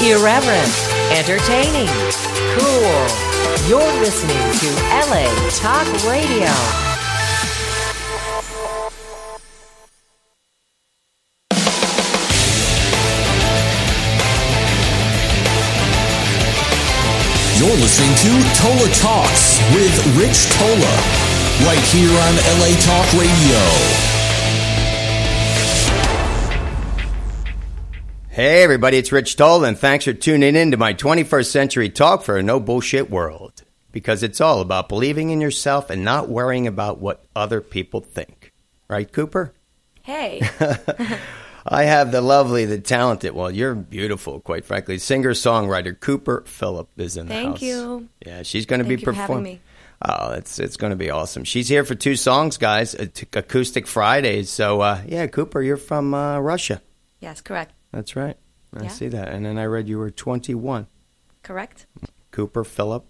Irreverent, entertaining, cool. You're listening to LA Talk Radio. You're listening to Tola Talks with Rich Tola, right here on LA Talk Radio. Hey everybody, it's Rich Tola, and thanks for tuning in to my 21st Century Talk for a no bullshit world. Because it's all about believing in yourself and not worrying about what other people think. Right, Cooper? Hey. I have the lovely, the talented, well, you're beautiful, quite frankly, singer-songwriter Cooper Phillip is in the house. Thank you. Yeah, she's going to be performing. Thank you for having me. Oh, it's going to be awesome. She's here for 2 songs, guys, Acoustic Fridays. So, yeah, Cooper, you're from Russia. Yes, correct. That's right. I Yeah. see that. And then I read you were 21. Correct. Cooper Phillip,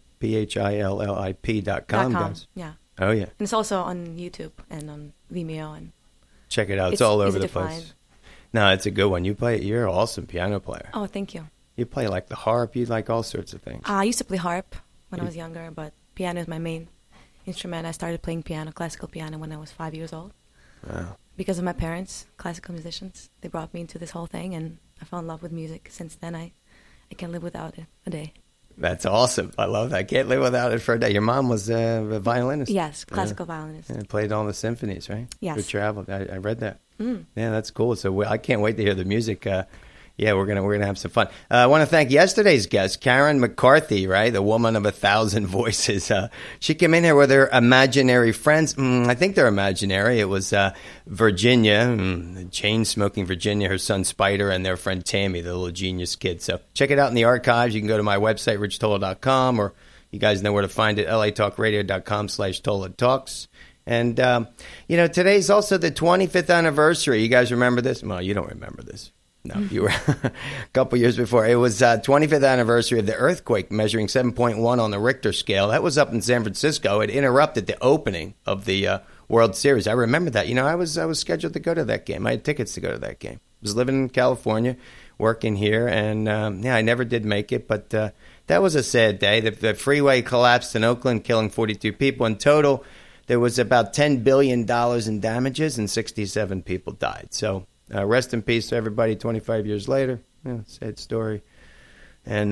PHILLIP.com, guys. Yeah. Oh, yeah. And it's also on YouTube and on Vimeo. And Check it out. It's It's all over easy the to place. find. No, it's a good one. You're an awesome piano player. oh, thank you. You play like the harp. You like all sorts of things. I used to play harp when I was younger, but piano is my main instrument. I started playing piano, classical piano, when I was 5 years old. Wow. Because of my parents, classical musicians. They brought me into this whole thing, and I fell in love with music. Since then, I can't live without it a day. That's awesome. I love that. I can't live without it for a day. Your mom was a violinist. Yes, classical violinist. And played all the symphonies, right? Yes. We traveled. I read that. Mm. Yeah, that's cool. So I can't wait to hear the music. Yeah, we're gonna have some fun. I want to thank yesterday's guest, Karen McCarthy, right, the woman of 1,000 voices. She came in here with her imaginary friends. I think they're imaginary. It was Virginia, the chain-smoking Virginia, her son Spider, and their friend Tammy, the little genius kid. So check it out in the archives. You can go to my website, richtola.com, or you guys know where to find it, latalkradio.com/Tola Talks. And, today's also the 25th anniversary. You guys remember this? Well, you don't remember this. No, you were a couple years before. It was 25th anniversary of the earthquake measuring 7.1 on the Richter scale. That was up in San Francisco. It interrupted the opening of the World Series. I remember that. I was scheduled to go to that game. I had tickets to go to that game. I was living in California, working here, and I never did make it. But that was a sad day. The freeway collapsed in Oakland, killing 42 people. In total, there was about $10 billion in damages, and 67 people died. So rest in peace to everybody 25 years later. Yeah, sad story. And,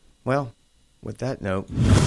with that note,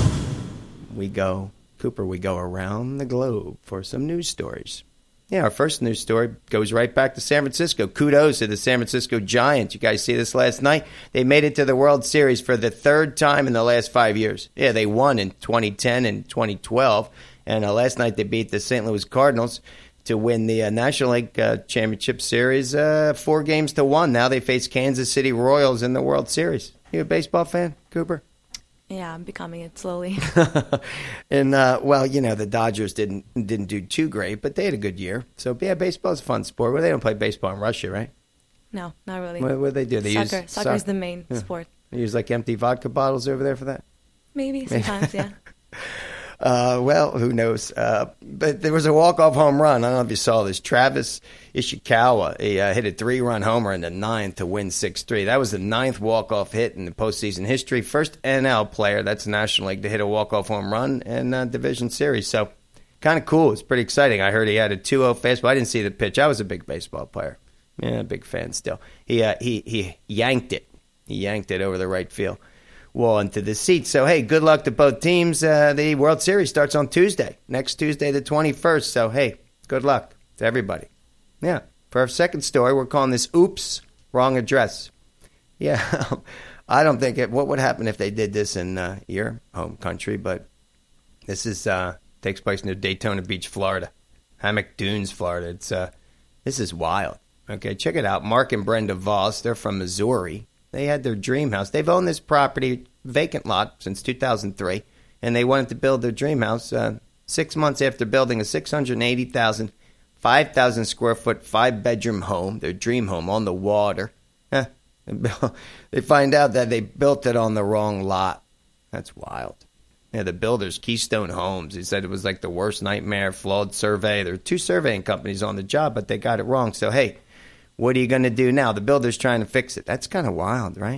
we go around the globe for some news stories. Yeah, our first news story goes right back to San Francisco. Kudos to the San Francisco Giants. You guys see this last night? They made it to the World Series for the 3rd time in the last 5 years. Yeah, they won in 2010 and 2012. And last night they beat the St. Louis Cardinals to win the National League Championship Series 4-1. Now they face Kansas City Royals in the World Series. You a baseball fan, Cooper? Yeah, I'm becoming it slowly. And, the Dodgers didn't do too great, but they had a good year. So, yeah, baseball's a fun sport. Well, they don't play baseball in Russia, right? No, not really. What do they do? They Soccer. use Soccer is the main sport. They use, empty vodka bottles over there for that? Maybe, sometimes, yeah. Who knows? But there was a walk-off home run. I don't know if you saw this. Travis Ishikawa, he hit a 3-run homer in the 9th to win 6-3. That was the 9th walk-off hit in the postseason history. First NL player, that's National League, to hit a walk-off home run in Division Series. So kind of cool. It's pretty exciting. I heard he had a 2-0 fastball. I didn't see the pitch. I was a big baseball player. Yeah, big fan still. He yanked it. He yanked it over the right field wall into the seat. So, hey, good luck to both teams. The World Series starts on Tuesday, next Tuesday, the 21st. So, hey, good luck to everybody. Yeah. For our second story, we're calling this Oops, Wrong Address. Yeah. I don't think what would happen if they did this in your home country, but this takes place near Daytona Beach, Florida. Hammock Dunes, Florida. This is wild. Okay, check it out. Mark and Brenda Voss, they're from Missouri. They had their dream house. They've owned this property, vacant lot, since 2003, and they wanted to build their dream house 6 months after building a $680,000, 5,000 square foot, 5-bedroom home, their dream home on the water. They find out that they built it on the wrong lot. That's wild. Yeah, the builders, Keystone Homes, he said it was like the worst nightmare, flawed survey. There were 2 surveying companies on the job, but they got it wrong. So, hey, what are you going to do now? The builder's trying to fix it. That's kind of wild, right?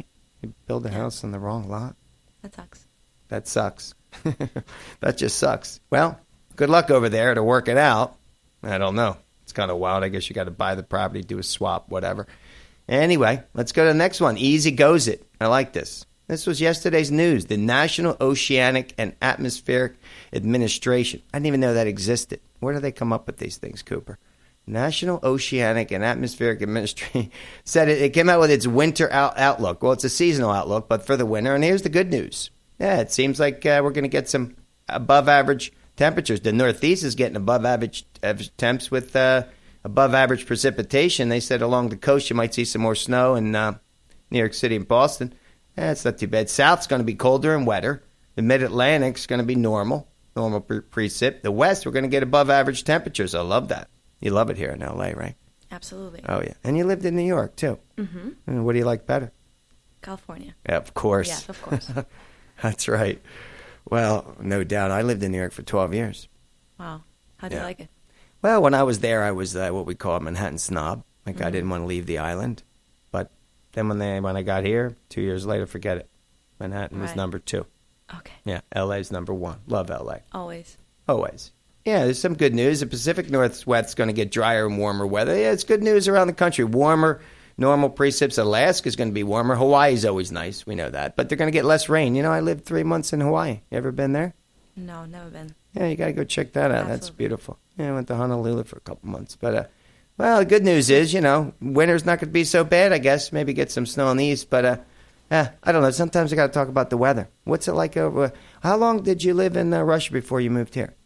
You build a house on the wrong lot. That sucks. That sucks. That just sucks. Well, good luck over there to work it out. I don't know. It's kind of wild. I guess you got to buy the property, do a swap, whatever. Anyway, let's go to the next one. Easy goes it. I like this. This was yesterday's news. The National Oceanic and Atmospheric Administration. I didn't even know that existed. Where do they come up with these things, Cooper? National Oceanic and Atmospheric Administration said it came out with its winter outlook. Well, it's a seasonal outlook, but for the winter. And here's the good news. Yeah, it seems like we're going to get some above average temperatures. The Northeast is getting above average temps with above average precipitation. They said along the coast you might see some more snow in New York City and Boston. It's not too bad. South's going to be colder and wetter. The Mid-Atlantic's going to be normal precip. The West, we're going to get above average temperatures. I love that. You love it here in L.A., right? Absolutely. Oh, yeah. And you lived in New York, too. Mm-hmm. And what do you like better? California. Yeah, of course. Yes, of course. That's right. Well, no doubt. I lived in New York for 12 years. Wow. How do you like it? Well, when I was there, I was what we call a Manhattan snob. Like, I didn't want to leave the island. But then when I got here, 2 years later, forget it. Manhattan was number 2. Okay. Yeah, L.A.'s number 1. Love L.A. Always. Yeah, there's some good news. The Pacific Northwest's going to get drier and warmer weather. Yeah, it's good news around the country. Warmer, normal precipits. Alaska's going to be warmer. Hawaii's always nice. We know that. But they're going to get less rain. You know, I lived 3 months in Hawaii. You ever been there? No, never been. Yeah, you got to go check that out. Absolutely. That's beautiful. Yeah, I went to Honolulu for a couple months. But, well, the good news is, you know, winter's not going to be so bad, I guess. Maybe get some snow in the east. But, I don't know. Sometimes I got to talk about the weather. What's it like over? How long did you live in Russia before you moved here?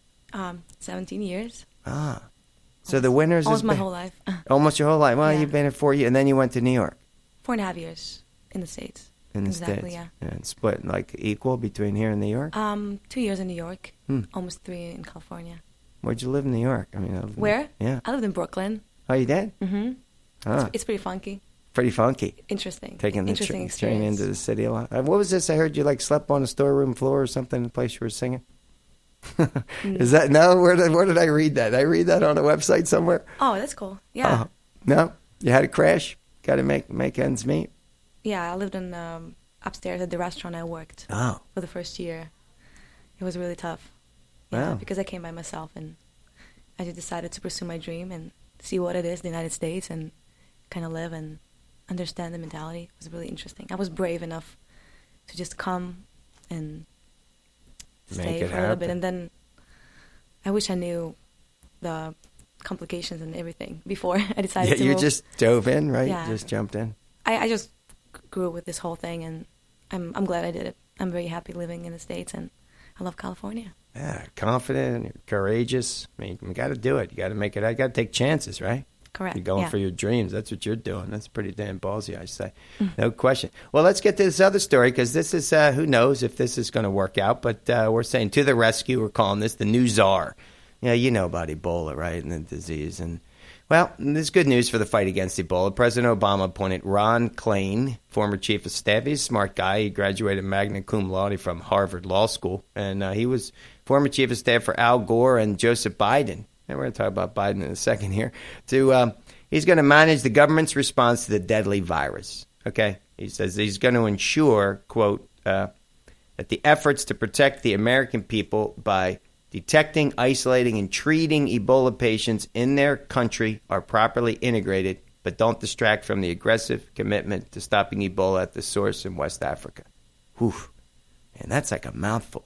17 years. Ah. So the winters almost is my whole life. Almost your whole life. Well, Yeah. you've been here 4 years, and then you went to New York. 4.5 years in the States. In the exactly, States. yeah. And split like equal between here and New York? 2 years in New York. Almost 3 in California. Where'd you live in New York? I mean, Where? Yeah. I lived in Brooklyn. Oh, you did? Mm-hmm. Ah, It's pretty funky. pretty funky. Interesting. Taking the Interesting train experience. into the city a lot. What was this? I heard you like slept on a storeroom floor or something in the place you were singing. Is that no? Where did I read that? Did I read that on a website somewhere? Oh, that's cool. Yeah. No, you had a crash. Got to make ends meet. Yeah, I lived in upstairs at the restaurant I worked for the first year. It was really tough. Yeah, Wow. because I came by myself and I just decided to pursue my dream and see what it is, the United States, and kind of live and understand the mentality. It was really interesting. I was brave enough to just come and stay for a little bit. And then I wish I knew the complications and everything before I decided to you move. just dove in, right? Yeah. Just jumped in. I just grew with this whole thing, and I'm glad I did it. I'm very happy living in the States, and I love California. Yeah, confident, you're courageous. I mean, you got to do it. You got to make it. I got to take chances, right? Correct. You're going yeah. for your dreams. That's what you're doing. That's pretty damn ballsy, I say. No question. Well, let's get to this other story because this is, who knows if this is going to work out, but we're saying to the rescue. We're calling this the new czar. Yeah, you know about Ebola, right, and the disease. And, well, there's good news for the fight against Ebola. President Obama appointed Ron Klain, former chief of staff. He's a smart guy. He graduated magna cum laude from Harvard Law School, and he was former chief of staff for Al Gore and Joseph Biden. And we're going to talk about Biden in a second here. He's going to manage the government's response to the deadly virus. Okay? He says he's going to ensure, quote, that the efforts to protect the American people by detecting, isolating, and treating Ebola patients in their country are properly integrated, but don't distract from the aggressive commitment to stopping Ebola at the source in West Africa. Whew. And that's like a mouthful.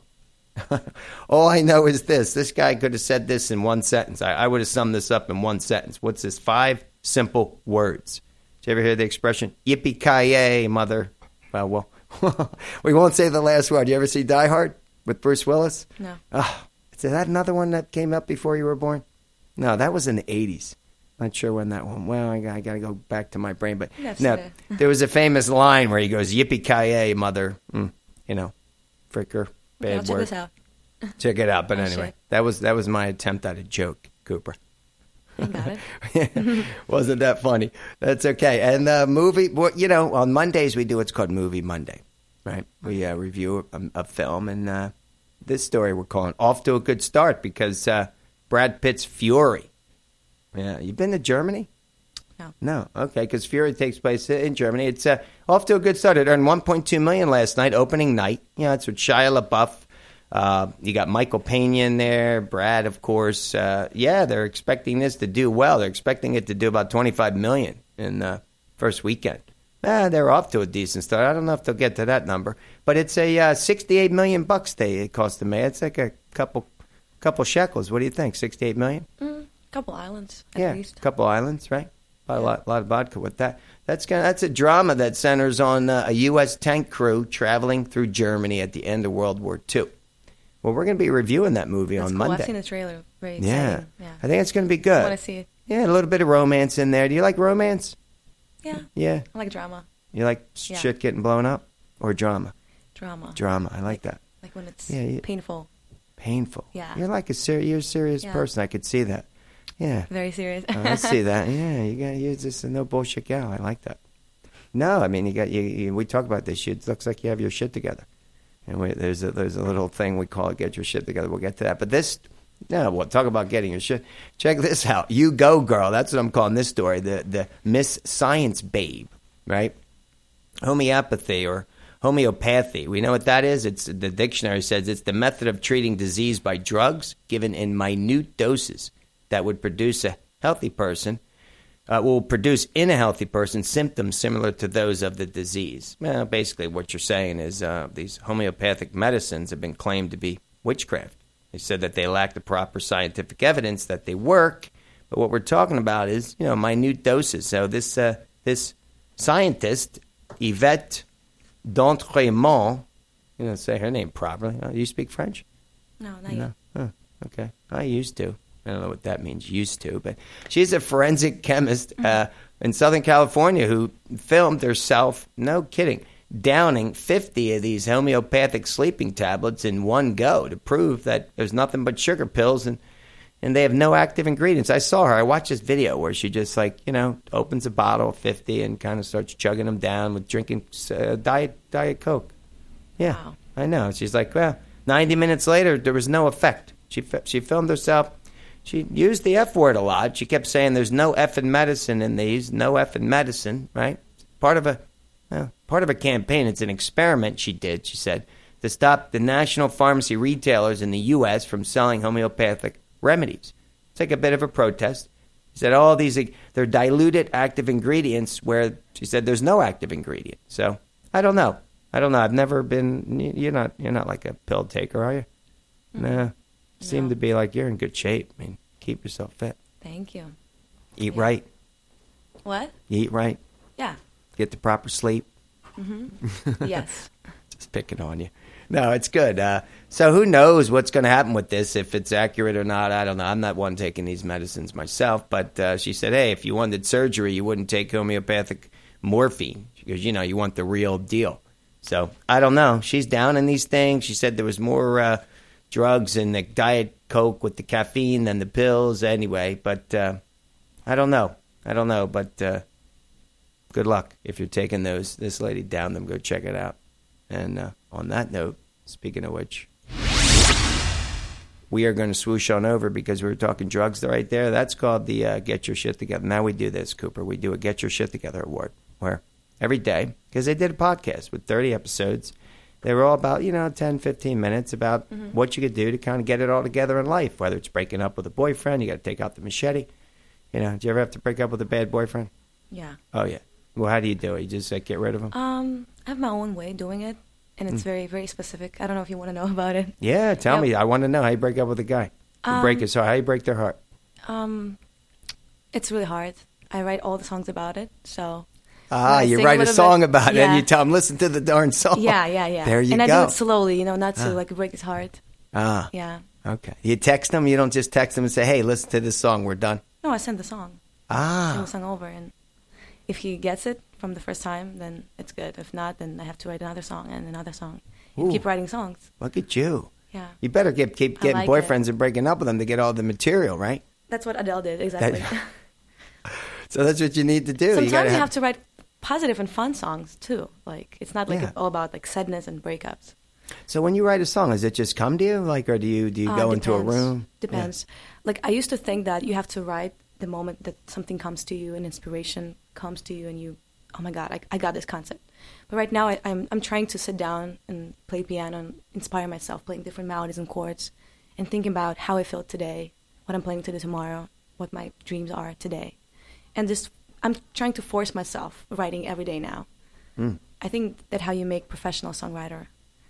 All I know is this. This guy could have said this in one sentence. I would have summed this up in one sentence. What's this? 5 simple words. Did you ever hear the expression? Yippee-ki-yay, mother. Well, we won't say the last word. You ever see Die Hard with Bruce Willis? No. Oh, is that another one that came up before you were born? No, that was in the 80s. Not sure when that one. Well, I got to go back to my brain. But no, there was a famous line where he goes, "Yippee-ki-yay, mother." Fricker. Bad I'll check word. this out. Check it out. But Oh, anyway, shit. that was my attempt at a joke, Cooper. You got it. Wasn't that funny? That's okay. And movie, well, you know, on Mondays we do what's called Movie Monday, right? We review a film, and this story we're calling Off to a Good Start because Brad Pitt's Fury. Yeah, you been to Germany? No. Okay, because Fury takes place in Germany. It's off to a good start. It earned $1.2 million last night, opening night. It's with Shia LaBeouf. You got Michael Pena in there, Brad, of course. They're expecting this to do well. They're expecting it to do about $25 million in the first weekend. They're off to a decent start. I don't know if they'll get to that number, but it's a $68 million it cost them. It's like a couple shekels. What do you think? $68 million? Couple islands, at least. Couple islands, right? A lot of vodka with that. That's a drama that centers on a U.S. tank crew traveling through Germany at the end of World War II. Well, we're going to be reviewing that movie on Monday. I've seen the trailer. Very exciting. Yeah. I think it's going to be good. I want to see it. Yeah, a little bit of romance in there. Do you like romance? Yeah. Yeah. I like drama. You like shit getting blown up? Or drama? Drama. I like that. Like when it's painful. Yeah. You're like you're a serious person. I could see that. Yeah. Very serious. I see that. Yeah, you're just a no bullshit gal. I like that. No, I mean, we talk about this shit. It looks like you have your shit together. And there's a little thing we call it, get your shit together. We'll get to that. But we'll talk about getting your shit. Check this out. You go, girl. That's what I'm calling this story. The Miss Science Babe, right? Homeopathy or homeopathy. We know what that is. It's the dictionary says it's the method of treating disease by drugs given in minute doses that would produce a healthy person. Will produce in a healthy person symptoms similar to those of the disease. Well, basically what you're saying is these homeopathic medicines have been claimed to be witchcraft. They said that they lack the proper scientific evidence that they work, but what we're talking about is, minute doses. So this scientist, Yvette D'Entremont, say her name properly. Do you speak French? No, not yet. Oh, okay. I used to. I don't know what that means, used to, but she's a forensic chemist in Southern California who filmed herself, no kidding, downing 50 of these homeopathic sleeping tablets in one go to prove that there's nothing but sugar pills and they have no active ingredients. I saw her. I watched this video where she just opens a bottle of 50 and kind of starts chugging them down with drinking Diet Coke. Yeah, wow. I know. She's like, 90 minutes later, there was no effect. She filmed herself. She used the F word a lot. She kept saying there's no effing medicine in these, no effing medicine, right? Part of a campaign. It's an experiment she did, she said, to stop the national pharmacy retailers in the U.S. from selling homeopathic remedies. It's like a bit of a protest. She said all these, they're diluted active ingredients where she said there's no active ingredient. So I don't know. I've never been, you're not like a pill taker, are you? Mm-hmm. Nah. Seem to be like you're in good shape. I mean, keep yourself fit. Thank you. Eat right. What? You eat right. Yeah. Get the proper sleep. Mm-hmm. Yes. Just picking on you. No, it's good. So who knows what's going to happen with this, if it's accurate or not. I don't know. I'm not one taking these medicines myself. But she said, hey, if you wanted surgery, you wouldn't take homeopathic morphine. Because, you want the real deal. So I don't know. She's down in these things. She said there was more drugs in the Diet Coke with the caffeine than the pills anyway. But I don't know. But good luck if you're taking those. This lady downed them. Go check it out. And on that note, speaking of which, we are going to swoosh on over because we were talking drugs right there. That's called the Get Your Shit Together. Now we do this, Cooper. We do a Get Your Shit Together award where every day, because they did a podcast with 30 episodes, they were all about, 10, 15 minutes about what you could do to kind of get it all together in life, whether it's breaking up with a boyfriend, you got to take out the machete. Did you ever have to break up with a bad boyfriend? Yeah. Oh, yeah. Well, how do you do it? You just get rid of him? I have my own way doing it, and it's very, very specific. I don't know if you want to know about it. Yeah, tell me. I want to know how you break up with a guy. You break his heart. How you break their heart? It's really hard. I write all the songs about it, so... you write a song about it, and you tell him, listen to the darn song. Yeah. There you go. And I do it slowly, not to break his heart. Yeah. Okay. You text him? You don't just text him and say, hey, listen to this song, we're done? No, I send the song. Send the song over, and if he gets it from the first time, then it's good. If not, then I have to write another song and another song. You keep writing songs. Look at you. Yeah. You better keep getting boyfriends and breaking up with them to get all the material, right? That's what Adele did, exactly. So that's what you need to do. Sometimes you have to write positive and fun songs too. It's not all about sadness and breakups. So when you write a song, does it just come to you, or do you go into a room? Depends. Yeah. I used to think that you have to write the moment that something comes to you, an inspiration comes to you, and you, oh my God, I got this concept. But right now, I'm trying to sit down and play piano and inspire myself, playing different melodies and chords, and thinking about how I feel today, what I'm planning to do tomorrow, what my dreams are today. And just, I'm trying to force myself writing every day now. I think that's how you make professional songwriter.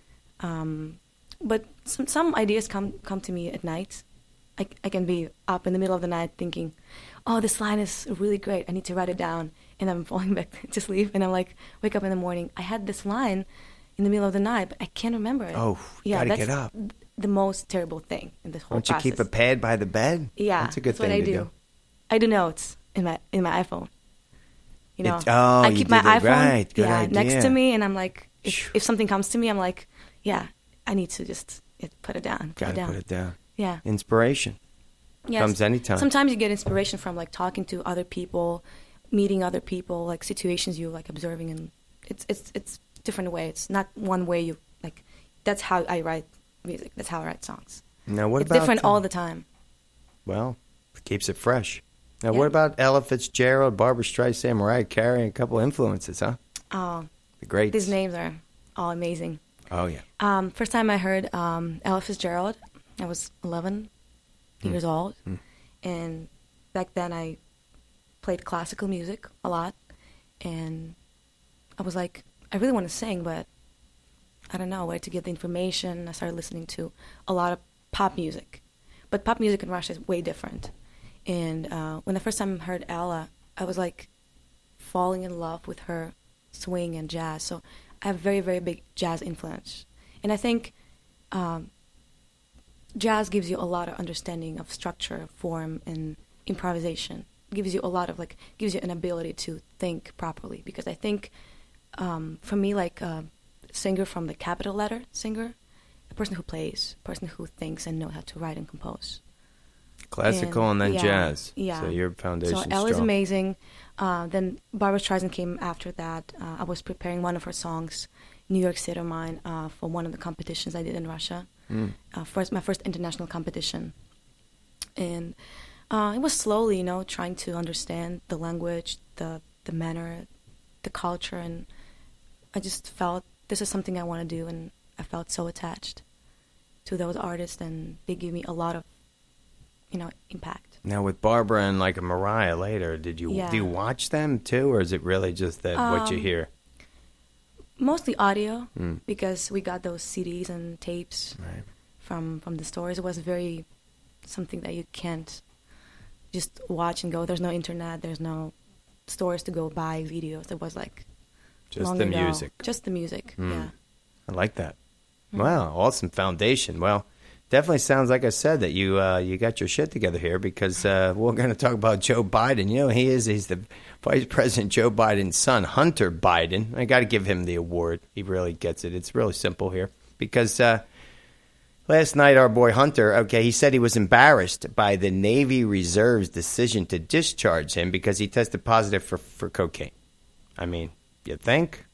But some ideas come to me at night. I can be up in the middle of the night thinking, oh, this line is really great. I need to write it down. And I'm falling back to sleep. And I'm like, wake up in the morning. I had this line in the middle of the night, but I can't remember it. Oh, you gotta get up. The most terrible thing in this whole process. Don't you keep a pad by the bed? Yeah, that's a good thing what I to do. I do notes in my iPhone. You know, I keep my iPhone right. Good idea. next to me, and I'm like, if something comes to me, I'm like, yeah, I need to just put it down. Gotta put it down. Yeah. Inspiration. Yes. Comes anytime. Sometimes you get inspiration from like talking to other people, meeting other people, like situations you like observing, and it's different way. It's not one way you like. That's how I write music. That's how I write songs. Now what it's about different all the time. Well, it keeps it fresh. Now what about Ella Fitzgerald, Barbra Streisand, Mariah Carey, a couple influences, huh? Oh, the greats. These names are all amazing. Oh yeah. First time I heard Ella Fitzgerald, I was 11 years old, and back then I played classical music a lot, and I was like, I really want to sing, but I don't know where to get the information. I started listening to a lot of pop music, but pop music in Russia is way different. And when the first time I heard Ella, I was like falling in love with her swing and jazz. So I have very, very big jazz influence, and I think jazz gives you a lot of understanding of structure, form, and improvisation. It gives you a lot of gives you an ability to think properly. Because I think, for me, like a singer from the capital letter singer, a person who plays, a person who thinks and knows how to write and compose. Classical and then jazz. Yeah. So your foundation's strong. So Ella's strong. amazing. Then Barbra Streisand came after that. I was preparing one of her songs, New York State of Mine, for one of the competitions I did in Russia. My first international competition. And it was slowly, trying to understand the language, the manner, the culture, and I just felt this is something I want to do, and I felt so attached to those artists, and they gave me a lot of, impact. Now with Barbara and like a Mariah later, do you watch them too, or is it really just that what you hear? Mostly audio, because we got those CDs and tapes right. from the stores. It was very something that you can't just watch and go. There's no internet. There's no stores to go buy videos. It was like just the music. Just the music. Yeah. I like that. Wow, awesome foundation. Well, definitely sounds like I said that you got your shit together here, because we're going to talk about Joe Biden. He's the Vice President Joe Biden's son, Hunter Biden. I got to give him the award. He really gets it. It's really simple here, because last night our boy Hunter, he said he was embarrassed by the Navy Reserve's decision to discharge him because he tested positive for cocaine. I mean, you think?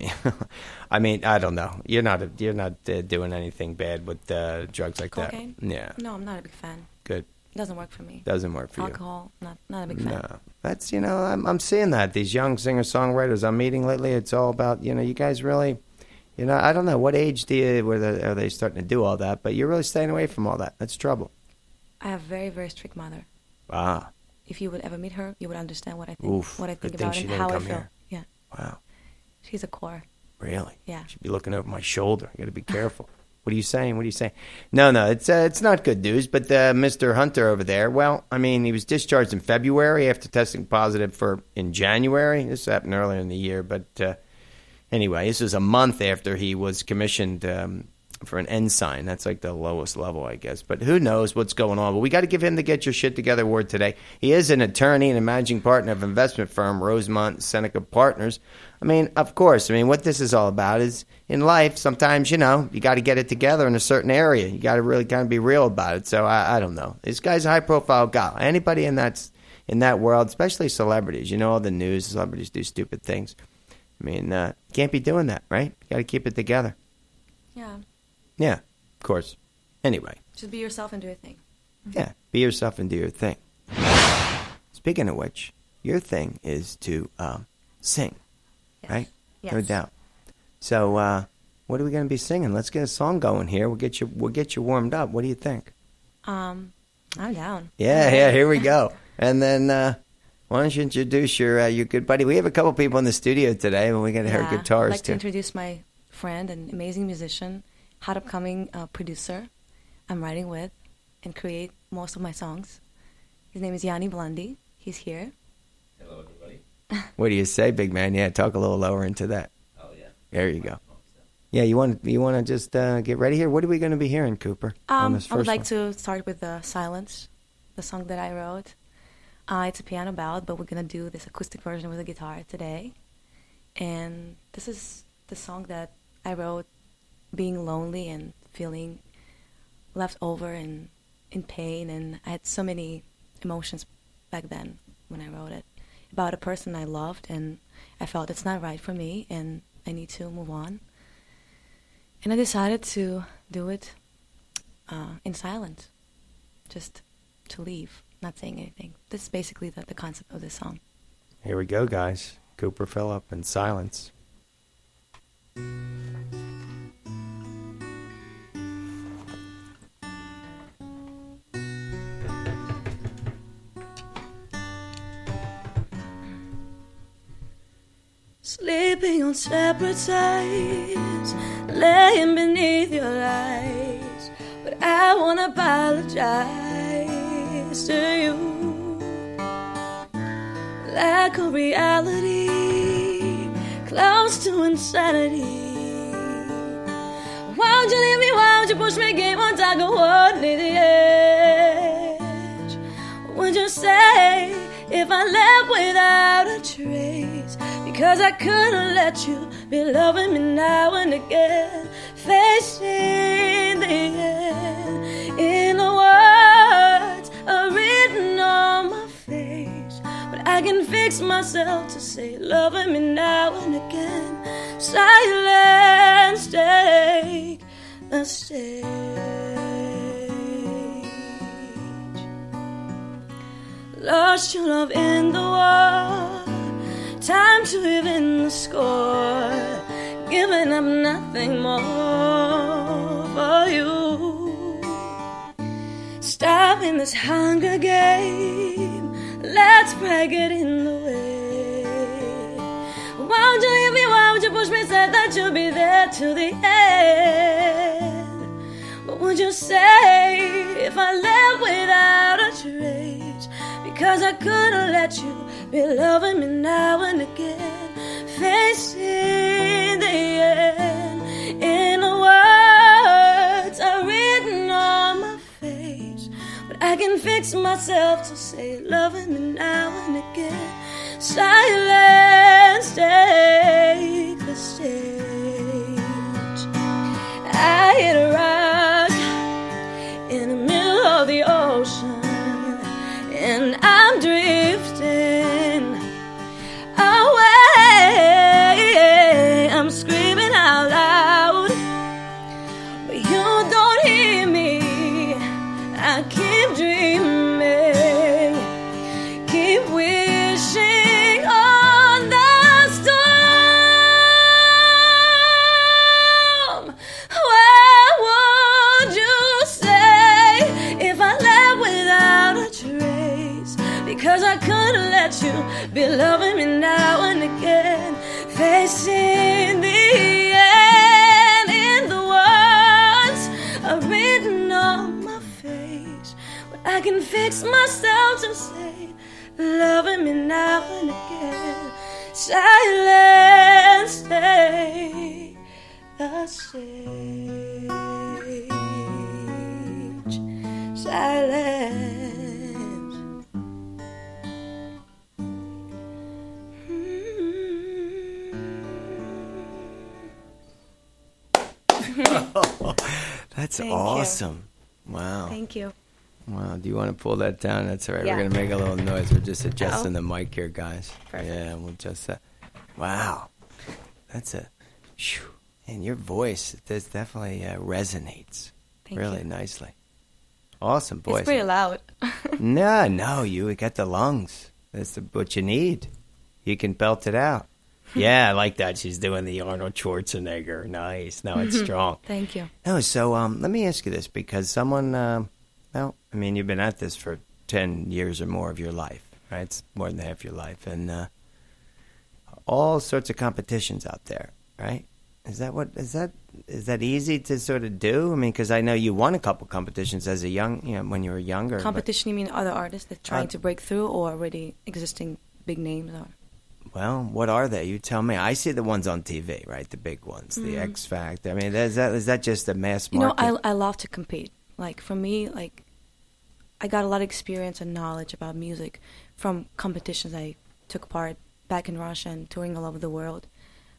I mean, I don't know. You're not doing anything bad with drugs like cocaine? That. Yeah. No, I'm not a big fan. Good. It doesn't work for me. Doesn't work for Alcohol, you. not a big fan. No, that's I'm seeing that these young singer songwriters I'm meeting lately. It's all about you guys really, I don't know what age are they starting to do all that, but you're really staying away from all that. That's trouble. I have a very, very strict mother. Ah. If you would ever meet her, you would understand what I think, Oof, what I think good about thing and she how didn't I come feel. here. Yeah. Wow. She's a core. Really? Yeah. Should be looking over my shoulder. You got to be careful. What are you saying? No, it's not good news. But Mr. Hunter over there, well, I mean, he was discharged in February after testing positive in January. This happened earlier in the year. But anyway, this was a month after he was commissioned for an ensign. That's like the lowest level, I guess. But who knows what's going on. But we got to give him the Get Your Shit Together award today. He is an attorney and a managing partner of investment firm Rosemont Seneca Partners. I mean, of course. I mean, what this is all about is in life, sometimes, you got to get it together in a certain area. You got to really kind of be real about it. So I don't know. This guy's a high-profile guy. Anybody in that world, especially celebrities, all the news, celebrities do stupid things. I mean, can't be doing that, right? You got to keep it together. Yeah. Yeah, of course. Anyway. Just be yourself and do your thing. Yeah, be yourself and do your thing. speaking of which, your thing is to sing, Yes. right? Yes. No doubt. So, what are we going to be singing? Let's get a song going here. We'll get you warmed up. What do you think? I'm down. Yeah, here we go. And then, why don't you introduce your good buddy? We have a couple people in the studio today, and we got her guitarist I'd like to too. introduce my friend, an amazing musician, hot upcoming producer I'm writing with and create most of my songs. His name is Yanni Blondie. He's here. Hello, everybody. What do you say, big man? Yeah, talk a little lower into that. Oh, yeah. There you go. Yeah, you want to just get ready here? What are we going to be hearing, Cooper? On this I would first like one? to start with Silence, the song that I wrote. It's a piano ballad, but we're going to do this acoustic version with a guitar today. And this is the song that I wrote being lonely and feeling left over and in pain. And I had so many emotions back then when I wrote it about a person I loved, and I felt it's not right for me and I need to move on. And I decided to do it in silence, just to leave, not saying anything. This is basically the concept of this song. Here we go, guys. Cooper Phillip and Silence. Sleeping on separate sides, laying beneath your lies, but I won't apologize to you. Lack of reality, close to insanity. Why would you leave me? Why would you push me? Game on top of what near the edge? Would you say if I left without a trace? Because I couldn't let you be loving me now and again, facing the end. In the words are written on my face, but I can fix myself to say loving me now and again. Silence, take the stage. Lost your love in the war, time to even the score, giving up nothing more for you. Stopping this hunger game, let's break it in the way. Why would you leave me? Why would you push me? Said that you'd be there to the end. What would you say if I left without a trace? Because I couldn't let you be loving me now and again, facing the end. In the words are written on my face, but I can fix myself to say loving me now and again. Silence, take the stage. I hit a rock in the middle of the ocean, and I'm drifting away. I'm screaming out loud, but you don't hear me. I keep dreaming, keep wishing on the storm. What would you say if I left without a trace? Because I couldn't let you be loving me now and again, facing the end. In the words are written on my face, but I can fix myself to say loving me now and again. Silence, take the stage. Silence. That's Thank awesome. Wow. Thank you. Wow. Do you want to pull that down? That's all right. Yeah. We're going to make a little noise. We're just adjusting the mic here, guys. Perfect. Yeah, we'll just. Wow. That's a. Whew. And your voice, this definitely resonates Thank really you. nicely. Awesome voice. It's pretty loud. No, you got the lungs. That's what you need. You can belt it out. Yeah, I like that. She's doing the Arnold Schwarzenegger. Nice. No, it's strong. Thank you. No, so let me ask you this, because someone, you've been at this for 10 years or more of your life, right? It's more than half your life. And all sorts of competitions out there, right? Is that easy to sort of do? I mean, because I know you won a couple competitions as when you were younger. Competition, you mean other artists that trying to break through, or already existing big names? Or? Well, what are they? You tell me. I see the ones on TV, right? The big ones, the X Factor. I mean, is that just a mass market? I love to compete. Like, for me, like, I got a lot of experience and knowledge about music from competitions I took part back in Russia and touring all over the world.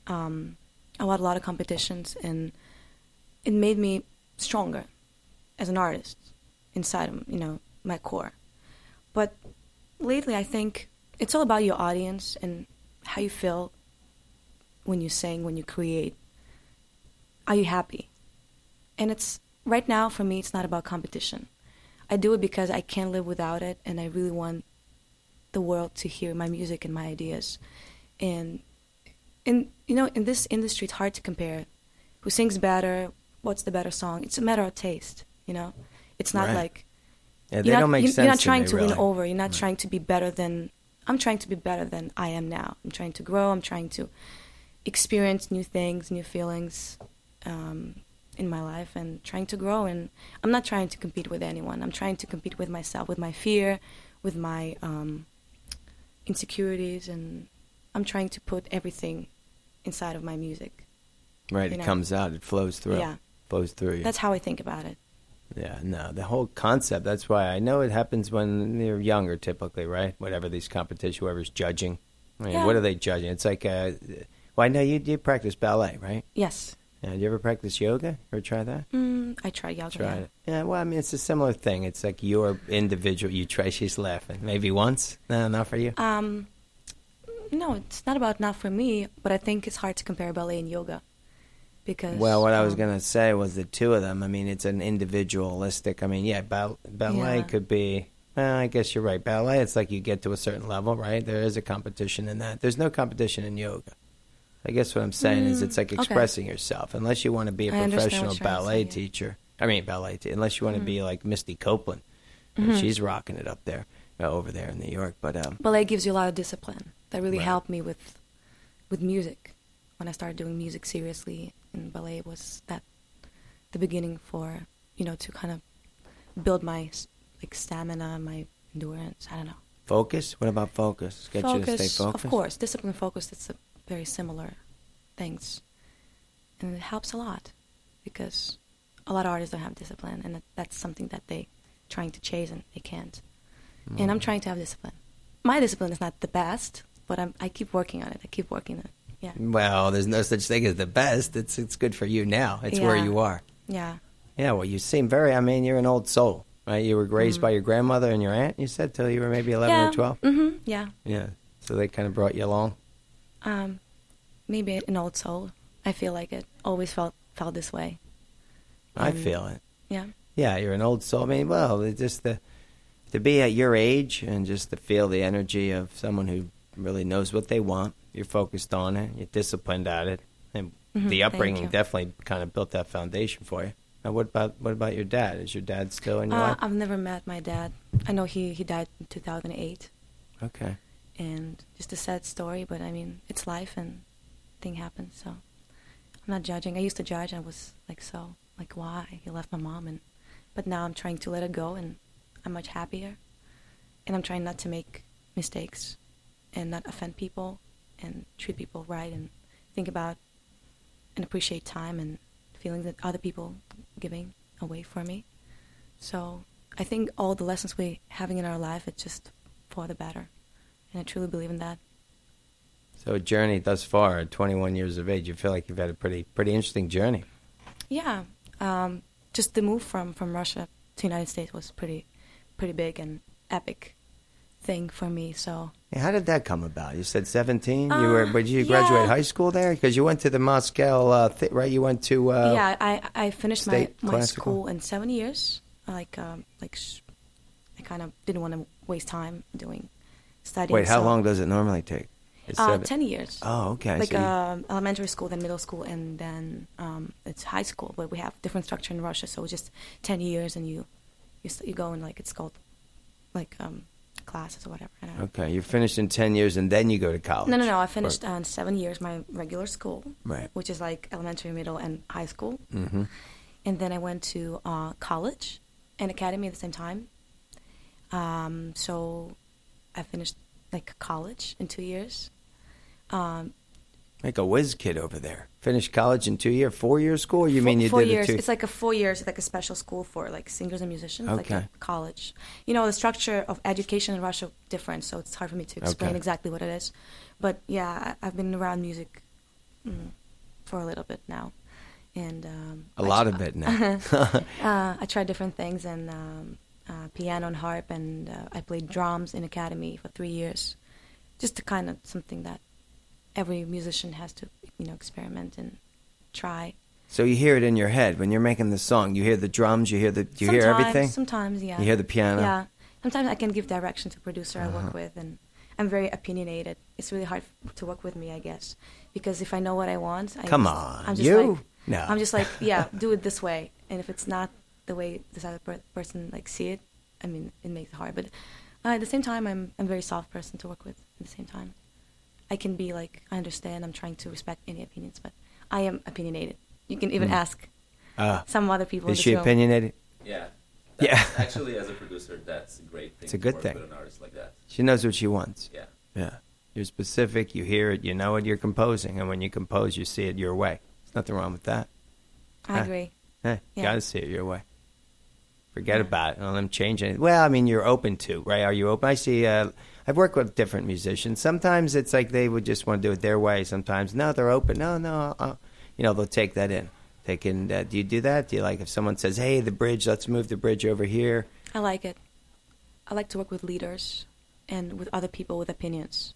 I won a lot of competitions, and it made me stronger as an artist inside of, my core. But lately, I think it's all about your audience and how you feel when you sing, when you create. Are you happy? And it's right now, for me, it's not about competition. I do it because I can't live without it, and I really want the world to hear my music and my ideas. And in this industry, it's hard to compare who sings better, what's the better song. It's a matter of taste, It's not like... Yeah, they don't make sense. You're not trying to really win over. You're not trying to be better than... I'm trying to be better than I am now. I'm trying to grow. I'm trying to experience new things, new feelings in my life, and trying to grow. And I'm not trying to compete with anyone. I'm trying to compete with myself, with my fear, with my insecurities, and I'm trying to put everything inside of my music. Right, it comes out. It flows through. Yeah. Flows through you. That's how I think about it. Yeah, no, the whole concept, that's why I know it happens when you're younger typically, right? Whatever these competitions, whoever's judging. I mean, what are they judging? It's like, I know you practice ballet, right? Yes. Yeah, did you ever practice yoga? Ever try that? I tried yoga. Tried it. Yeah, well, I mean, it's a similar thing. It's like your individual, you try, she's laughing. Maybe once? No, not for you? No, it's not about not for me, but I think it's hard to compare ballet and yoga. Because, well, what I was going to say was the two of them. I mean, it's an individualistic. I mean, ballet could be, well, I guess you're right. Ballet, it's like you get to a certain level, right? There is a competition in that. There's no competition in yoga. I guess what I'm saying is it's like expressing yourself. Unless you want to be a professional ballet teacher. Unless you want to be like Misty Copeland. She's rocking it up there, over there in New York. But ballet gives you a lot of discipline. That really helped me with music. When I started doing music seriously, and ballet was the beginning for, to kind of build my stamina, my endurance. I don't know. Focus? What about focus? Get you to stay focused? Of course. Discipline and focus, it's very similar things. And it helps a lot because a lot of artists don't have discipline, and that's something that they trying to chase and they can't. And I'm trying to have discipline. My discipline is not the best, but I keep working on it. I keep working on it. Yeah. Well, there's no such thing as the best. It's good for you now. It's where you are. Yeah. Yeah, well, you seem you're an old soul, right? You were raised by your grandmother and your aunt, you said, till you were maybe 11 or 12? Mm-hmm. Yeah. Yeah. So they kind of brought you along? Maybe an old soul. I feel like it. Always felt this way. I feel it. Yeah. Yeah, you're an old soul. I mean, well, it's just to be at your age and just to feel the energy of someone who really knows what they want. You're focused on it. You're disciplined at it. And the upbringing definitely kind of built that foundation for you. Now, what about your dad? Is your dad still in your life? I've never met my dad. I know he died in 2008. Okay. And just a sad story, but I mean, it's life and thing happens, so I'm not judging. I used to judge. I was like, why? He left my mom, but now I'm trying to let it go, and I'm much happier. And I'm trying not to make mistakes and not offend people and treat people right and think about and appreciate time and feelings that other people giving away for me. So I think all the lessons we're having in our life, it's just for the better. And I truly believe in that. So a journey thus far at 21 years of age, you feel like you've had a pretty interesting journey. Yeah. Just the move from Russia to the United States was pretty big and epic thing for me. So how did that come about? You said 17. Did you graduate high school there? Because you went to the Moscow, right? You went to I finished my school in 7 years. I kind of didn't want to waste time doing studying. Wait, how so, long does it normally take? It's 10 years. Oh, okay. Like So you- elementary school, then middle school, and then it's high school. But we have different structure in Russia, so it's just 10 years, and you go in like it's called like classes or whatever. I don't know. okay, you're finished in 10 years and then you go to college. No. I finished 7 years my regular school, Right. which is like elementary, middle, and high school. Mm-hmm. And then I went to college and academy at the same time. So I finished like college in 2 years. Like a whiz kid over there. Finished college in 2 year, 4 year school? You mean you 4 did years. it 2? It's like a 4 years, like a special school for like singers and musicians, like Okay. a college. You know, the structure of education in Russia different, so it's hard for me to explain Okay. exactly what it is. But yeah, I've been around music for a little bit now, and A lot of it now. I tried different things and piano and harp, and I played drums in academy for 3 years, just to kind of something that every musician has to, experiment and try. So you hear it in your head when you're making the song. You hear the drums. You hear you hear everything. Sometimes, yeah. You hear the piano. Yeah. Sometimes I can give direction to producer I work with, and I'm very opinionated. It's really hard to work with me, I guess, because if I know what I want, I'm just you? like, No. I'm just like, yeah, do it this way, and if it's not the way this other person like see it, I mean, it makes it hard. But at the same time, I'm a very soft person to work with. At the same time, I can be like, I understand. I'm trying to respect any opinions, but I am opinionated. You can even ask some other people. Is in she this room. opinionated? Yeah. Yeah. Actually, as a producer, that's a great thing. It's a good to work thing. with an artist like that. She knows what she wants. Yeah. Yeah. You're specific. You hear it. You know what you're composing. And when you compose, you see it your way. There's nothing wrong with that. I agree. Hey, you Yeah. got to see it your way. Forget about it. Don't let them change anything. Well, I mean, you're open to, right? Are you open? I see. I've worked with different musicians. Sometimes it's like they would just want to do it their way. Sometimes, no, they're open. No. They'll take that in. Do you do that? Do you like if someone says, hey, the bridge, let's move the bridge over here? I like it. I like to work with leaders and with other people with opinions.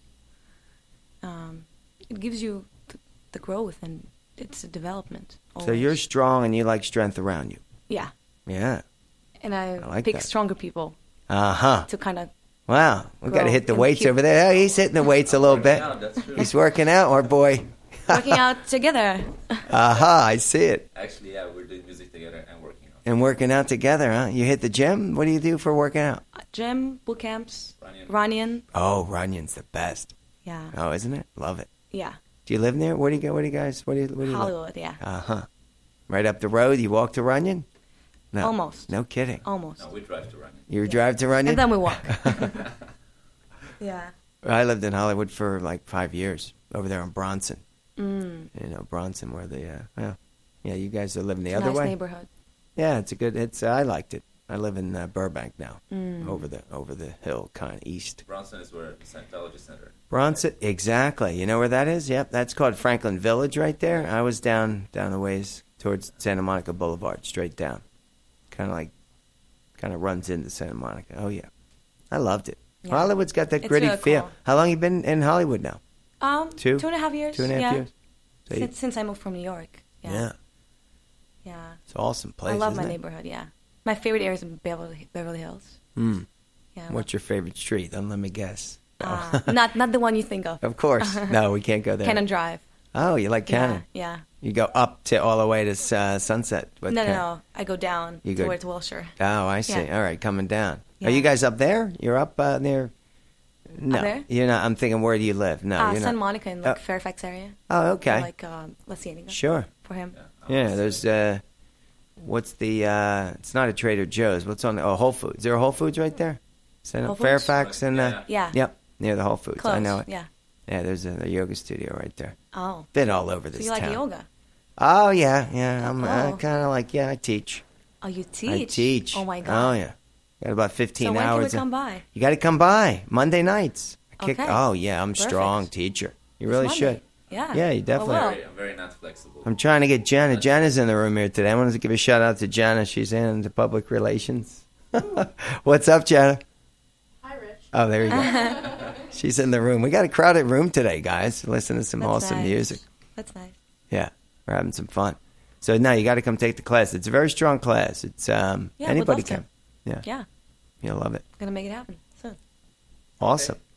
It gives you the growth, and it's a development. So always. you're strong and you like strength around you. Yeah. Yeah. And I like pick that. stronger people Uh-huh. to kind of Wow. We got to Grow hit the and weights keep- over there. Oh, he's hitting the weights a little bit. Yeah, that's true. He's working out, our boy. working out together. Aha, I see it. Actually, yeah, we're doing music together and working out. And working out together, huh? You hit the gym? What do you do for working out? Gym, boot camps, Runyon. Runyon. Oh, Runyon's the best. Yeah. Oh, isn't it? Love it. Yeah. Do you live near? Where do you go? Where do you guys? Where do you live? Hollywood, yeah. Uh-huh. Right up the road, you walk to Runyon? No. Almost. No kidding. Almost. No, we drive to Runyon. You drive to Runyon? And then we walk. Yeah. I lived in Hollywood for like 5 years, over there on Bronson. Mm. Bronson, where the yeah, you guys are living the It's a other nice way. neighborhood. Yeah, it's a good. I liked it. I live in Burbank now, Mm. over the hill, kind of east. Bronson is where the Scientology Center. Bronson, exactly. You know where that is? Yep, that's called Franklin Village right there. I was down the ways towards Santa Monica Boulevard, straight down. Kind of runs into Santa Monica. Oh yeah, I loved it. Yeah. Hollywood's got that It's gritty really feel. cool. How long you been in Hollywood now? 2.5 years. 2.5 yeah. years. So you- Since I moved from New York. Yeah. yeah, Yeah. it's an awesome place. I love isn't my it? neighborhood. Yeah. My favorite area is in Beverly Hills. Mm. Yeah. What's your favorite street? Then let me guess. not the one you think of. Of course. No, we can't go there. Cannon Drive. Oh, you like Cannon? Yeah. You go up to all the way to Sunset. with No. Cannon. I go down You go- towards Wilshire. Oh, I see. Yeah. All right, coming down. Yeah. Are you guys up there? You're up near? No, Up there? you're not. I'm thinking, where do you live? No, you're Santa not. Monica in like Fairfax area. Oh, okay. Like La Cienega. Sure. For him. Yeah, there's. What's the? It's not a Trader Joe's. What's on? Whole Foods. Is there a Whole Foods right there? Whole Foods? Fairfax and. Yeah. Yeah. Yep, near the Whole Foods. Close. I know it. Yeah. Yeah, there's a yoga studio right there. Oh. Been all over So this you like town. yoga? Oh yeah. I'm Oh. kind of like I teach. Oh, you teach? I teach. Oh my God. Oh yeah. Got about 15 So when hours. can we come by? You got to come by Monday nights. Okay. Oh yeah, I'm Perfect. strong teacher. You This really Monday. should. Yeah. Yeah, you definitely- I will. I'm very not flexible. I'm trying to get Jenna. Jenna's in the room here today. I wanted to give a shout out to Jenna. She's into public relations. What's up, Jenna? Hi, Rich. Oh, there you go. She's in the room. We got a crowded room today, guys. Listen to some That's awesome nice. music. That's nice. Yeah, we're having some fun. So now you got to come take the class. It's a very strong class. It's would anybody love to. can. Yeah, Yeah. you'll love it. Gonna make it happen soon. Awesome.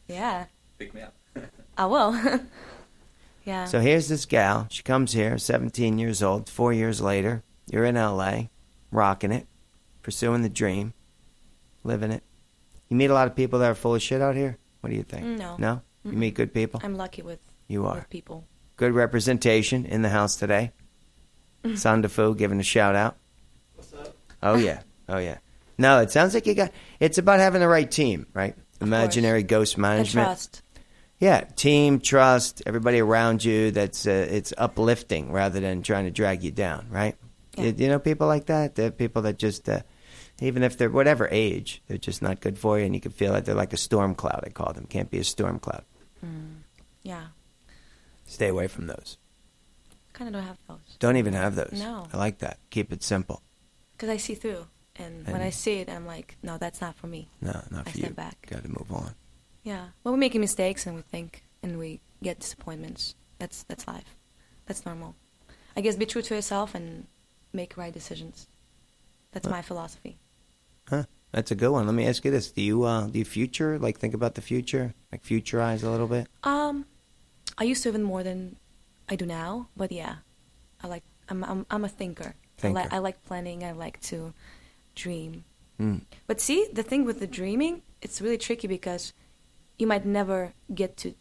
Yeah, Pick me up. I will. Yeah. So here's this gal. She comes here, 17 years old. 4 years later, you're in L.A., rocking it, pursuing the dream, living it. You meet a lot of people that are full of shit out here? What do you think? No. No? You meet good people? I'm lucky with You are. with people. Good representation in the house today. Sandafu giving a shout out. What's up? Oh, yeah. Oh, yeah. No, it sounds like it's about having the right team, right? Imaginary ghost And management. trust. Yeah, team, trust, everybody around you. That's it's uplifting rather than trying to drag you down, right? Yeah. You know people like that? They're people that just, even if they're whatever age, they're just not good for you, and you can feel like they're like a storm cloud, I call them. Can't be a storm cloud. Yeah. Stay away from those. Kind of don't have those. Don't even have those. No. I like that. Keep it simple. Because I see through. And when I see it, I'm like, no, that's not for me. No, not I for step you. back. Got to move on. Yeah. Well, we're making mistakes and we think and we get disappointments. That's life. That's normal. I guess be true to yourself and make right decisions. That's my philosophy. Huh? That's a good one. Let me ask you this: Do you future think about the future, like futurize a little bit? I used to even more than I do now, but yeah, I'm a thinker. Thinker. I like planning. I like to dream. Mm. But see, the thing with the dreaming, it's really tricky because you might never get to,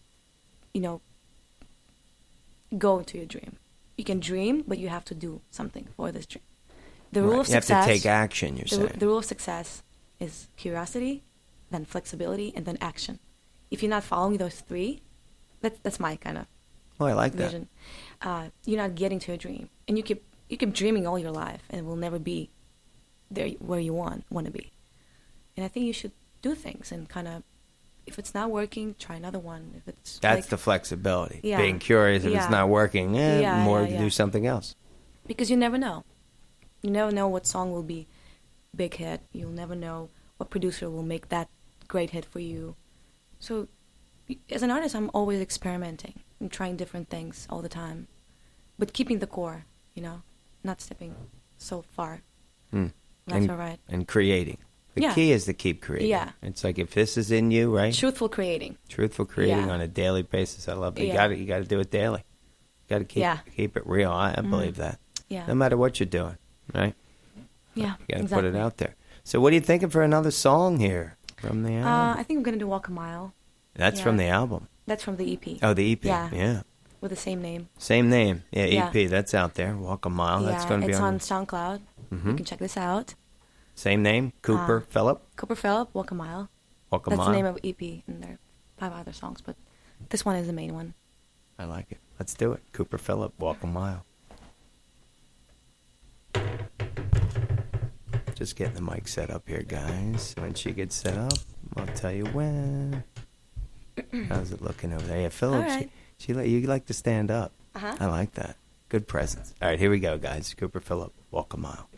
go into your dream. You can dream, but you have to do something for this dream. The rule Right. of You have success. to take action. You're saying. The rule of success is curiosity, then flexibility, and then action. If you're not following those three, that's my kind of Oh, I like that. vision. You're not getting to a dream, and you keep dreaming all your life, and it will never be there where you want to be. And I think you should do things and kind of, if it's not working, try another one. If it's That's the flexibility. Yeah. Being curious if it's Yeah. not working, Yeah, more yeah, to yeah. do something else. because you never know. You never know what song will be big hit. You'll never know what producer will make that great hit for you. So, as an artist, I'm always experimenting. I'm trying different things all the time, but keeping the core. Not stepping so far Mm. left and, or right. and creating. The Yeah. key is to keep creating. Yeah. It's like if this is in you, right? Truthful creating. Truthful creating Yeah. on a daily basis. I love that. Yeah. You got to do it daily. You got to Yeah. keep it real. I believe that. Yeah. No matter what you're doing, right? Yeah. You got to exactly. put it out there. So what are you thinking for another song here from the album? I think I'm gonna do Walk a Mile. That's yeah. from the album. That's from the EP. Oh, the EP. Yeah. Yeah. With the same name. Same name. Yeah, Yeah. EP. That's out there. Walk a Mile. That's yeah, going to be it's on. on SoundCloud. Mhm. You can check this out. Same name. Cooper Phillip. Cooper Phillip, Walk a Mile. Walk a That's Mile. the name of EP, and there are 5 other songs, but this one is the main one. I like it. Let's do it. Cooper Phillip, Walk a Mile. Just getting the mic set up here, guys. When she gets set up, I'll tell you when. How's it looking over there? Yeah, Phillip, All right. you like to stand up. Uh-huh. I like that. Good presence. All right, here we go, guys. Cooper Phillip, Walk a Mile.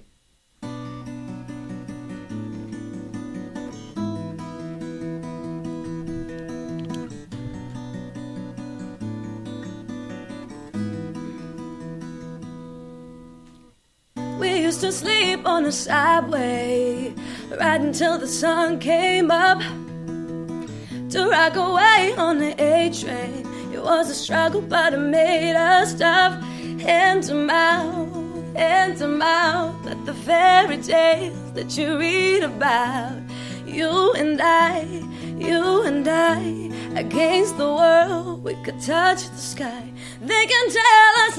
We used to sleep on the subway right until the sun came up. To rock away on the A train, it was a struggle, but it made us tough. Hand to mouth, let the fairy tales that you read about. You and I, against the world, we could touch the sky. They can tell us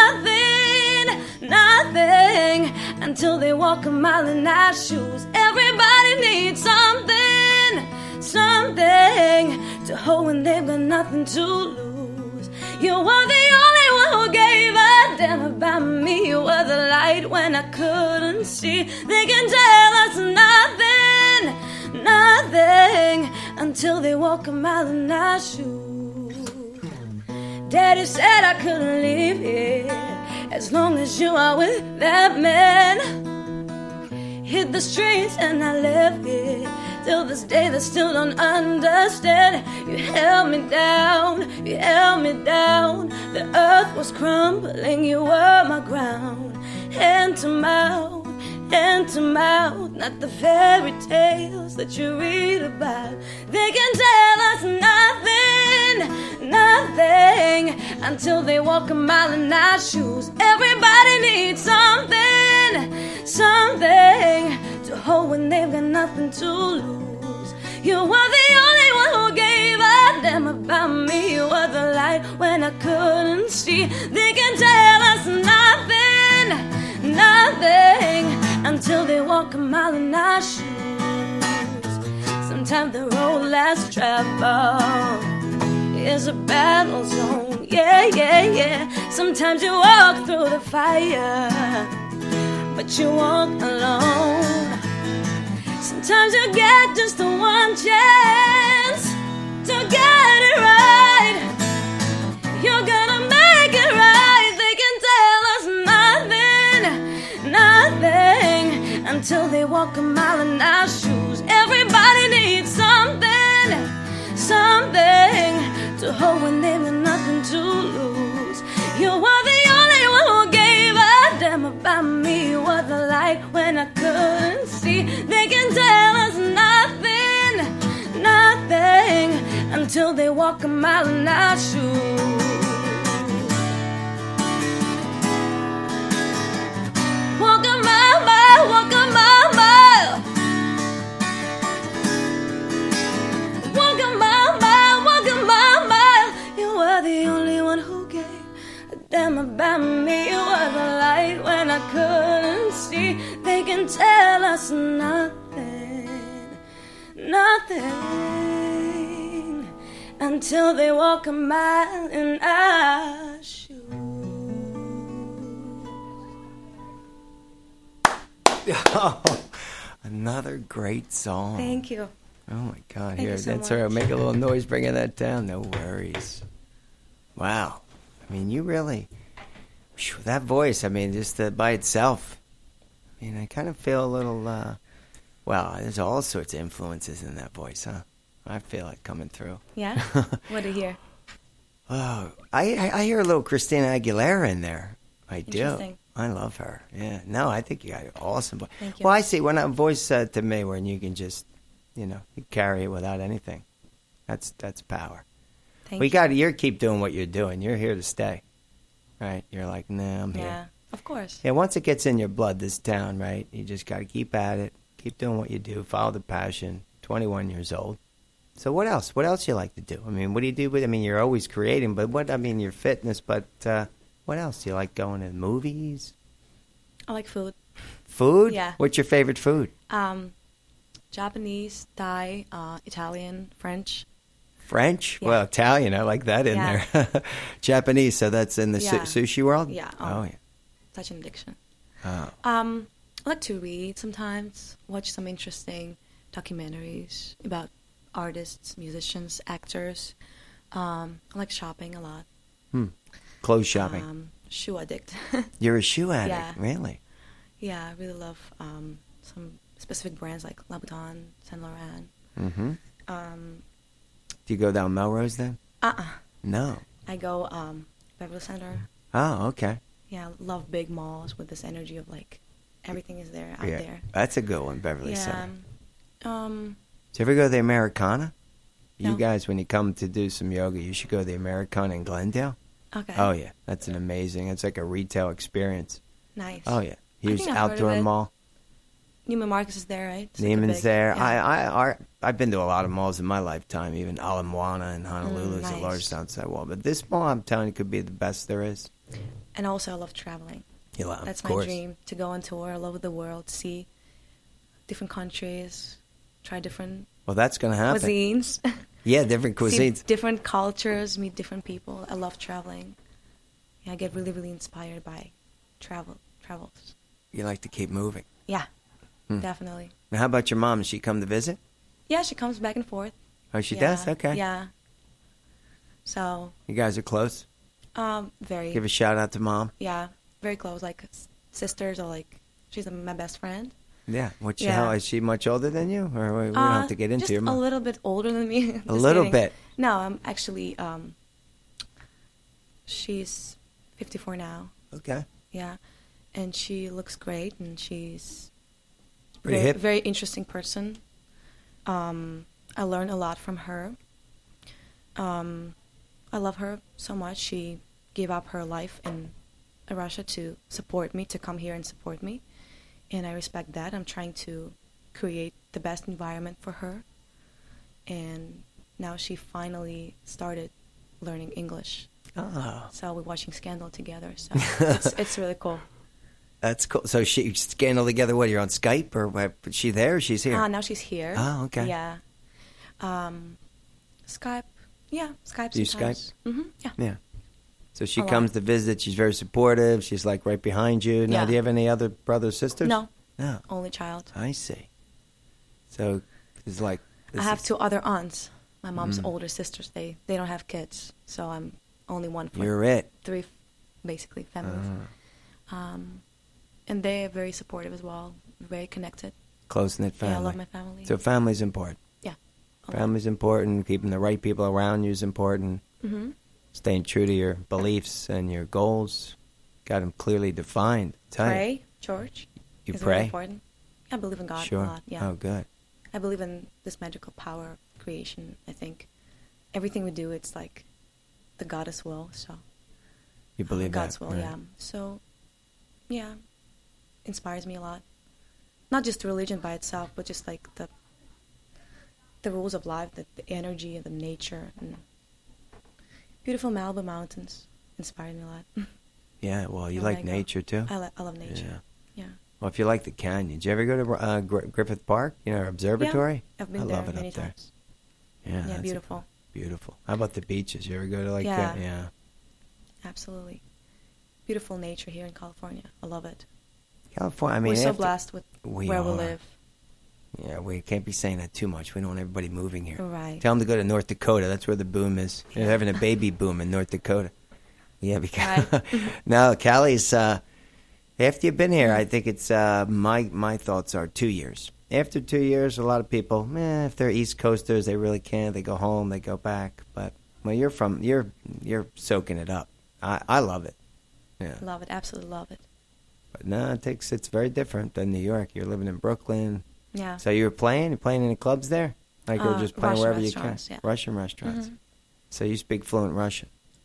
nothing, until they walk a mile in our shoes. Everybody needs something to hold when they've got nothing to lose. You were the only one who gave a damn about me. You were the light when I couldn't see. They can tell us nothing, until they walk a mile in our shoes. Daddy said I couldn't leave here as long as you are with that man. Hit the streets and I left here. Till this day they still don't understand. You held me down. The earth was crumbling, you were my ground. Hand to mouth, hand to mouth, not the fairy tales that you read about. They can tell us nothing, nothing, until they walk a mile in our shoes. Everybody needs something, something to hold when they've got nothing to lose. You were the only one who gave a damn about me. You were the light when I couldn't see. They can tell us nothing, nothing, until they walk a mile in our shoes. Sometimes the road less traveled is a battle zone, yeah, yeah, yeah. Sometimes you walk through the fire, but you walk alone. Sometimes you get just the one chance to get it right. You're gonna make it right. They can tell us nothing, nothing, until they walk a mile in our shoes. Everybody needs something, something to hold when they've got nothing to lose. You were the only one who gave a damn about me. You were the light when I couldn't see. They can tell us nothing, nothing, until they walk a mile in our shoes. Walk a mile, mile, walk a mile, mile. Walk a mile, mile, walk a mile, mile. You were the only one who gave a damn about me. You were the light when I couldn't see. They can tell us nothing, nothing, until they walk a mile in our shoes. Oh, another great song. Thank you. Oh my God! Thank Here, you so that's all right. much. Make a little noise, bringing that down. No worries. Wow. I mean, you really, that voice. I mean, just by itself. I mean, I kind of feel a little. Well, there's all sorts of influences in that voice, huh? I feel it coming through. Yeah? What do you hear? Oh, I hear a little Christina Aguilera in there. I do. Interesting. I love her. Yeah. No, I think you got an awesome voice. Thank you. Well, I see when a voice said to me when you can just, you carry it without anything. That's power. Thank We you. got to keep doing what you're doing. You're here to stay, right? You're like, nah, I'm Yeah, here. of course. Yeah. Once it gets in your blood, this town, right? You just got to keep at it. Keep doing what you do. Follow the passion. 21 years old. So what else? What else you like to do? I mean, what do you do with? I mean, you're always creating, but your fitness. But what else? Do you like going to the movies? I like food. Food? Yeah. What's your favorite food? Japanese, Thai, Italian, French. French? Yeah. Well, Italian. I like that in Yeah. there. Japanese. So that's in the Yeah. sushi world? Yeah. Oh, yeah. Such an addiction. Oh. I like to read sometimes, watch some interesting documentaries about artists, musicians, actors. I like shopping a lot. Clothes shopping. Shoe addict. You're a shoe addict, yeah. really? Yeah, I really love some specific brands like Louboutin, Saint Laurent. Mm-hmm. Do you go down Melrose then? No. I go Beverly Center. Oh, okay. Yeah, I love big malls with this energy of like everything is there out Yeah. there. That's a good one, Beverly Yeah. Center. Um, Do you ever go to the Americana? You No. guys, when you come to do some yoga, you should go to the Americana in Glendale. okay. Oh, yeah. That's an amazing, it's like a retail experience. Nice. Oh, yeah. Huge think I've heard of outdoor it. mall. Neiman Marcus is there, right? It's like a Neiman's big- there. yeah. I've been to a lot of malls in my lifetime. Even Ala Moana in Honolulu is the nice. largest outside mall. But this mall, I'm telling you, could be the best there is. And also, I love traveling. You love, That's of my course. dream, to go on tour all over the world, see different countries, try different Well, that's going to happen. cuisines, Yeah, different see cuisines. different cultures, meet different people. I love traveling. Yeah, I get really, really inspired by travels. You like to keep moving. Yeah, definitely. Now, how about your mom? Does she come to visit? Yeah, she comes back and forth. Oh, she Yeah, does? Okay. Yeah. So, You guys are close? very. Give a shout out to mom. Yeah, very close. Like sisters, or like she's my best friend. Yeah. What's Yeah. how is she much older than you? Or we don't have to get into just your mom. a little bit older than me. Just little kidding. bit. No, I'm actually. She's 54 now. Okay. Yeah, and she looks great, and she's Pretty very, hip. very interesting person. I learned a lot from her. I love her so much. She gave up her life in Russia to support me, to come here and support me. And I respect that. I'm trying to create the best environment for her. And now she finally started learning English. Oh, So we're watching Scandal together. So it's really cool. that's cool. So she Scandal together. What, you're on Skype or what? Is she there? Or she's here. Now she's here. Oh, okay. Yeah. Skype. Yeah, Skype. Do you sometimes. Mm-hmm. Yeah. Yeah. So she A lot. comes to visit. She's very supportive. She's like right behind you. Now, Yeah. do you have any other brothers, sisters? No, No. only child. I see. So it's like I have two other aunts. My mom's older sisters. They don't have kids, so I'm only one for You're it. three, basically families. And they are very supportive as well. Very connected. Close knit family. Yeah, I love my family. So family's important. Yeah. a lot. Family's important. Keeping the right people around you is important. Mhm. Staying true to your beliefs and your goals. Got them clearly defined. Tell you. Pray, George. You is pray? Really important. I believe in God Sure. a lot. Yeah. Oh, good. I believe in this magical power of creation. I think everything we do, it's like the goddess will. So You believe God's that? will, right. yeah. So, yeah, inspires me a lot. Not just religion by itself, but just like the rules of life, the energy of the nature, and beautiful Malibu mountains inspired me a lot. Yeah, well, you Oh, like there you go. nature too? I love nature. Yeah. Well, if you like the canyon, did you ever go to Griffith Park, observatory? Yeah, I've been I there love it many up there. times. Yeah, Yeah, that's beautiful. beautiful. How about the beaches? You ever go to Yeah. that? Yeah. Absolutely. Beautiful nature here in California. I love it. California, I mean, We're so after- blessed with we where we are. live. Yeah, we can't be saying that too much. We don't want everybody moving here. Right. Tell them to go to North Dakota. That's where the boom is. They're having a baby boom in North Dakota. Yeah, because Right. no, Cali's. After you've been here, I think it's my thoughts are 2 years. After 2 years, a lot of people, if they're East Coasters, they really can't. They go home, they go back. But well, you're soaking it up. I love it. Yeah. Love it. Absolutely love it. But no, it's very different than New York. You're living in Brooklyn. Yeah. So you were playing in the clubs there? Like you were just playing Russian wherever you can? restaurants, yeah. Russian restaurants. Mhm. So you speak fluent Russian.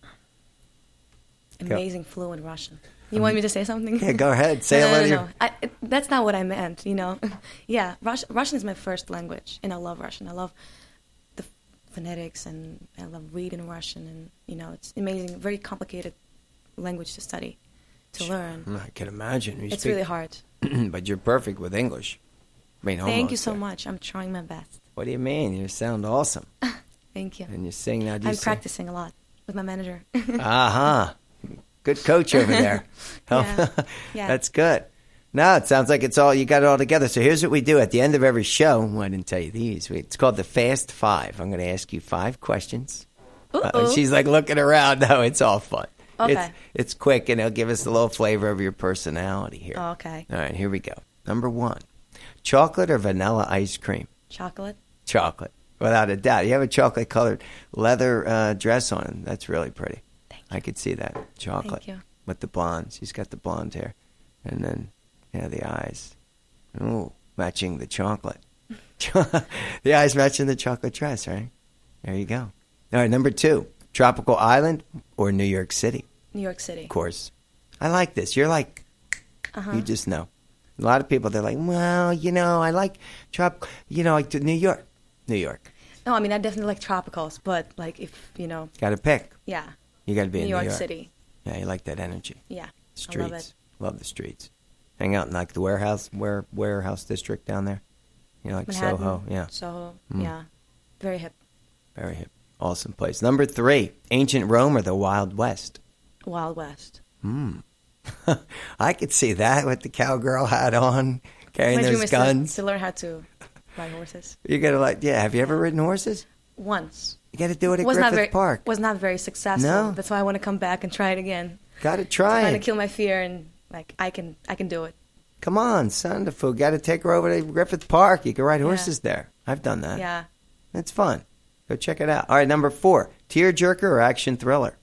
Go. Amazing fluent Russian. You want me to say something? Yeah, go ahead. Say no, hello to no, your... no. That's not what I meant, Yeah, Russian is my first language, and I love Russian. I love the phonetics, and I love reading Russian, and, it's amazing, very complicated language to study, to learn. I can imagine. You It's speak- really hard. But you're perfect with English. I mean, Thank you almost so there. much. I'm trying my best. What do you mean? You sound awesome. Thank you. And you sing now. Do you I'm sing? practicing a lot with my manager. Uh-huh. Good coach over there. Yeah. Yeah. That's good. No, it sounds like you got it all together. So here's what we do at the end of every show. Well, I didn't tell you these. It's called the Fast Five. I'm going to ask you 5 questions. Uh-oh. She's like looking around. No, it's all fun. Okay. It's quick, and it'll give us a little flavor of your personality here. Oh, okay. All right, here we go. Number 1, chocolate or vanilla ice cream? Chocolate. Chocolate, without a doubt. You have a chocolate-colored leather dress on. That's really pretty. Thank you. I could see that. Chocolate. Thank you. With the blonde. She's got the blonde hair. And then, the eyes. Ooh, matching the chocolate. The eyes matching the chocolate dress, right? There you go. All right, number 2, tropical island or New York City? New York City. Of course. I like this. You're like, you just know. A lot of people, they're like, well, I like like New York. New York. No, I mean, I definitely like tropicals, but, like, if, Got to pick. yeah. You got to be in New New York York City. Yeah, you like that energy. Yeah. Streets. I love it. Love the streets. Hang out in like the warehouse district down there. Like Manhattan. Soho. Yeah. Soho. Yeah. Very hip. Very hip. Awesome place. Number 3, ancient Rome or the Wild West? Wild West. I could see that with the cowgirl hat on, carrying My dream those is guns. to learn how to ride horses. You got to have you ever ridden horses? Once. You got to do it at Was not Griffith very Park. was not very successful. No? That's why I want to come back and try it again. Got to try Trying to it. kill my fear, and I can do it. Come on, Sandafu. Got to take her over to Griffith Park. You can ride horses there. I've done that. Yeah. It's fun. Go check it out. All right, number 4, tearjerker or action thriller?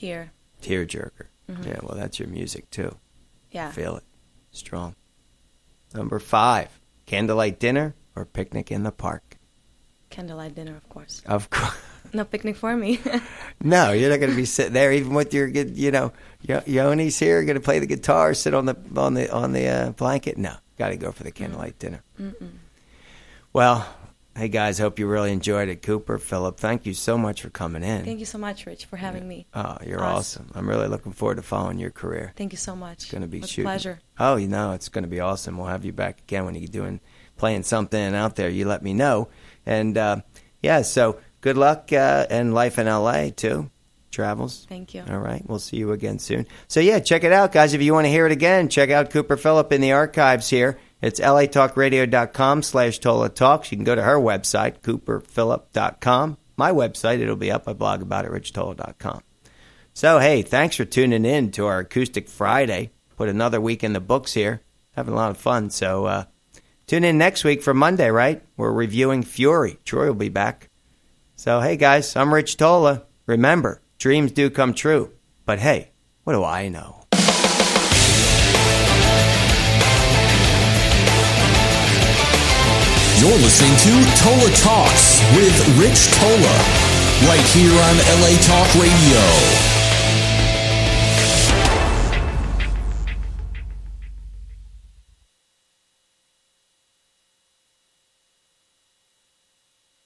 Tearjerker. Yeah, well, that's your music too. Yeah. Feel it. Strong. Number 5, candlelight dinner or picnic in the park? Candlelight dinner, of course. Of course. No picnic for me. No, you're not going to be sitting there even with your, Yoni's here, going to play the guitar, sit on the blanket. No, got to go for the candlelight dinner. Mm-mm. Well, hey guys, hope you really enjoyed it. Cooper, Philip, thank you so much for coming in. Thank you so much, Rich, for having me. Oh, you're awesome. I'm really looking forward to following your career. Thank you so much. It's going to be It was shooting. a pleasure. Oh, it's going to be awesome. We'll have you back again when you're playing something out there. You let me know. And so good luck and life in LA too. Travels. Thank you. All right. We'll see you again soon. So check it out, guys. If you want to hear it again, check out Cooper Phillip in the archives here. It's latalkradio.com/Tola Talks. You can go to her website, cooperphillip.com. My website, it'll be up. I blog about it, richtola.com. So, hey, thanks for tuning in to our Acoustic Friday. Put another week in the books here. Having a lot of fun. So, tune in next week for Monday, right? We're reviewing Fury. Troy will be back. So, hey, guys, I'm Rich Tola. Remember, dreams do come true. But, hey, what do I know? You're listening to Tola Talks with Rich Tola, right here on LA Talk Radio.